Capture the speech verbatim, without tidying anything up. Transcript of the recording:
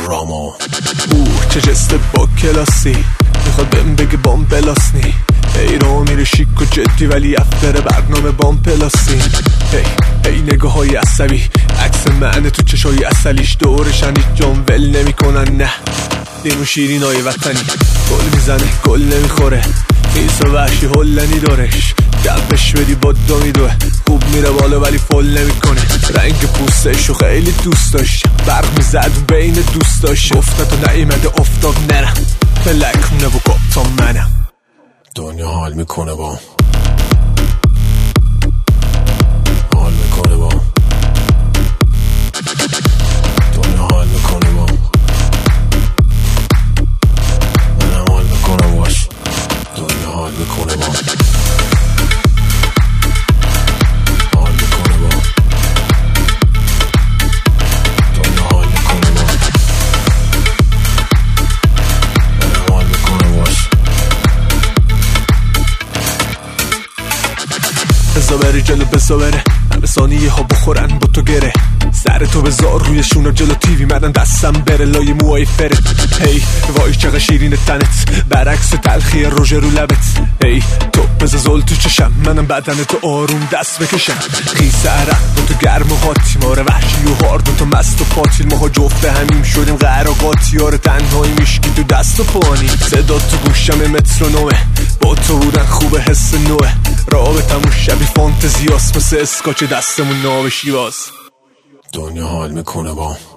راما. اوه چه جست با کلاسی، میخواد بهم بگه بام بلاسنی. ایران میره شیک و جدی ولی افتر برنامه بام پلاسی. هی هی نگاه های عصبی، عکس منه تو چشای اصلیش، دورشن هیچ جام ول نمی کنن. نه دینو شیرین های وطنی، گل میزنه گل نمیخوره، نیسا وحشی هلنی دارش، دبش بدی با دامی دوه، خوب میره بالا ولی فل نمیکنه. رنگ پوستشو خیلی دوست داشت، برق میزد بین دوست داشت، گفته تو نیمده افتاد نرم، ملک مونه و گفتم منم. دنیا حال میکنه با حال میکنه با دنیا حال میکنه با منم حال میکنم باش. دنیا حال میکنه با حال میکنه با دنیا حال میکنه با منم حال میکنم باش. بزا بره جلو بزا بره، همه ثانیه ها بخورن با تو گره، سر تو بزار روی شونا جلو تیوی منم دستم بره لای موهای فرد. هی وای چقدر شیرین تنت، برعکس تلخی روژه رو لبت. هی تو بزا زل تو چشم، منم بدن تو آروم دست بکشم. خیس عرق با تو گرم و هاتی، ماره وحشی و هارد و تو مست و پاتیل، ماها جفته همیم شدیم قراقاتی، آره تنهایی میشکی تو دست و پانی. صدا تو گوشم مترونومه، با تو بودن خوبه حس نوه، رابطمون شبی فانتزیاست مثل اسکاچ دستمون ناوشی باز. دنیا حال میکنه با